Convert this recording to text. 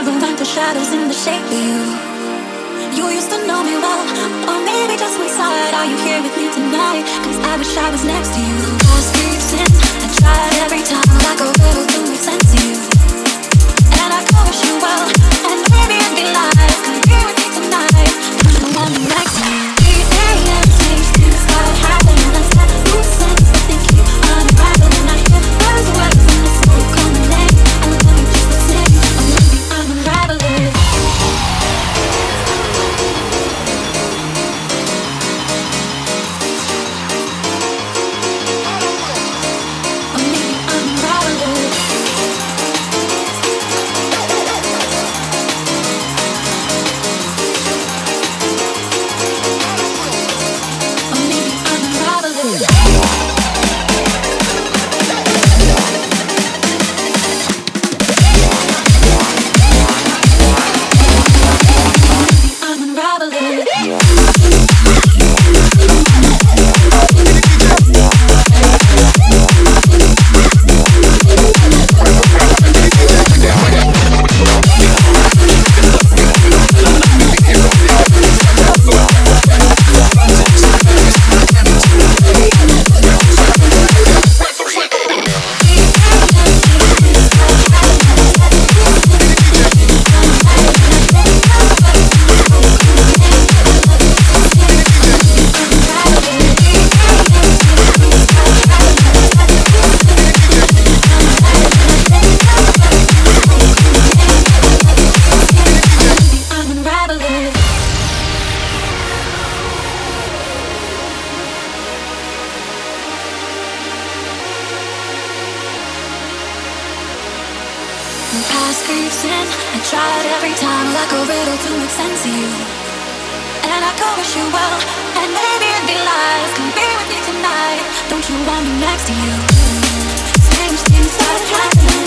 never went to shadows in the shape of you. You used to know me well, or maybe just one side. Are you here with me tonight? 'Cause I wish I was next to you. The past creeps in, I tried every time, like a riddle to make sense to you. And I could wish you well, and maybe it'd be lies. Come here with me tonight, don't you want me next to you? 3 a.m. takes things start happening. Let's let loose ends, they keep unraveling. I hear buzzwords in the smoke coming in, and let me just the same, or maybe I'm unraveling. Past creeps in, I tried every time, like a riddle to make sense of you. And I could wish you well, and maybe it'd be lies. Come be with me tonight, don't you want me next to you? Strange things start happening.